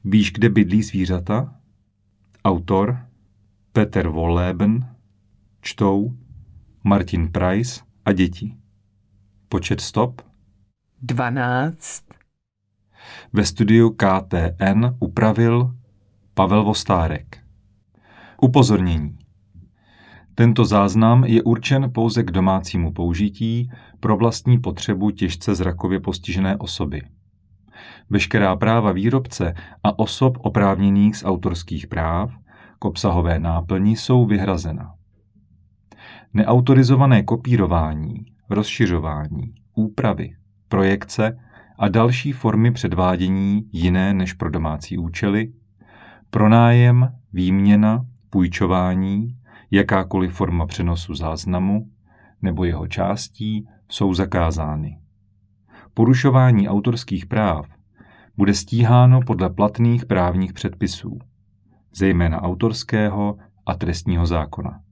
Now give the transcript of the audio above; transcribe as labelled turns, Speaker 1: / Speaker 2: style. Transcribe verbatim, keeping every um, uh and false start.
Speaker 1: Víš, kde bydlí zvířata? Autor Peter Wolleben. Čtou Martin Price a děti. Počet stop
Speaker 2: dvanáct.
Speaker 1: Ve studiu K T N upravil Pavel Vostárek. Upozornění. Tento záznam je určen pouze k domácímu použití pro vlastní potřebu těžce zrakově postižené osoby. Veškerá práva výrobce a osob oprávněných z autorských práv k obsahové náplni jsou vyhrazena. Neautorizované kopírování, rozšiřování, úpravy, projekce a další formy předvádění jiné než pro domácí účely, pronájem, výměna, půjčování, jakákoliv forma přenosu záznamu nebo jeho částí jsou zakázány. Porušování autorských práv bude stíháno podle platných právních předpisů, zejména autorského a trestního zákona.